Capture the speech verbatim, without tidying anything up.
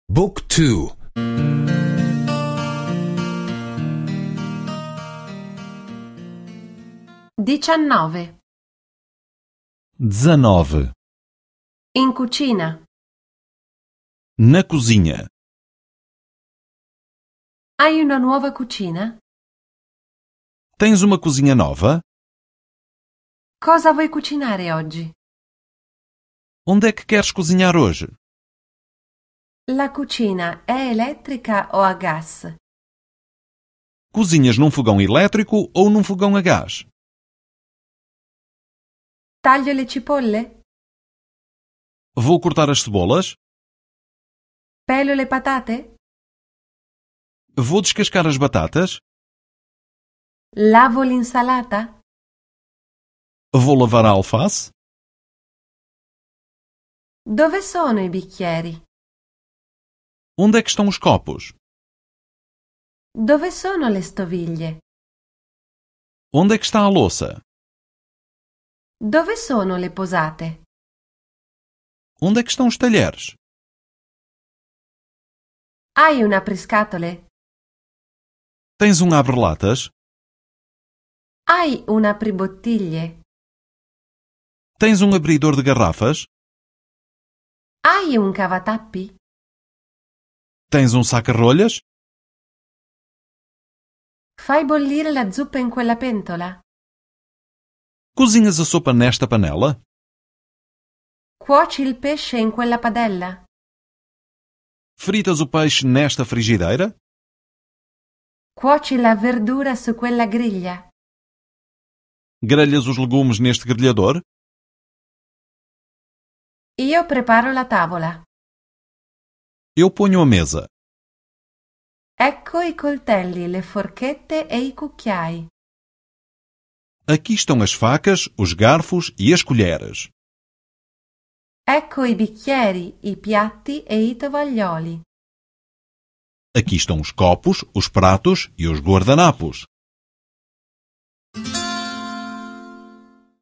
Book two. diciannove. dezenove. In cucina. Na cozinha. Hai una nuova cucina? Tens uma cozinha nova? Cosa vuoi cucinare oggi? Onde é que queres cozinhar hoje? La cucina è elettrica o a gas? Cozinhas num fogão elétrico ou num fogão a gás? Taglio le cipolle? Vou cortar as cebolas? Pelo le patate? Vou descascar as batatas? Lavo l'insalata? Vou lavar a alface? Dove sono i bicchieri? Onde é que estão os copos? Dove sono le stoviglie? Onde é que está a louça? Dove sono le posate? Onde é que estão os talheres? Hai un apriscatole? Tens um abre-latas? Hai un apribottiglie? Tens um abridor de garrafas? Hai un cavatappi? Tens um saca-rolhas? Fai bollire la zuppa in quella pentola? Cozinhas a sopa nesta panela? Cuoci il pesce in quella padella? Fritas o peixe nesta frigideira? Cuoci la verdura su quella griglia? Grelhas os legumes neste grelhador? Io preparo la tavola. Eu ponho a mesa. Ecco i coltelli, le forchette e i cucchiai. Aqui estão as facas, os garfos e as colheres. Ecco i bicchieri, i piatti e i tovaglioli. Aqui estão os copos, os pratos e os guardanapos.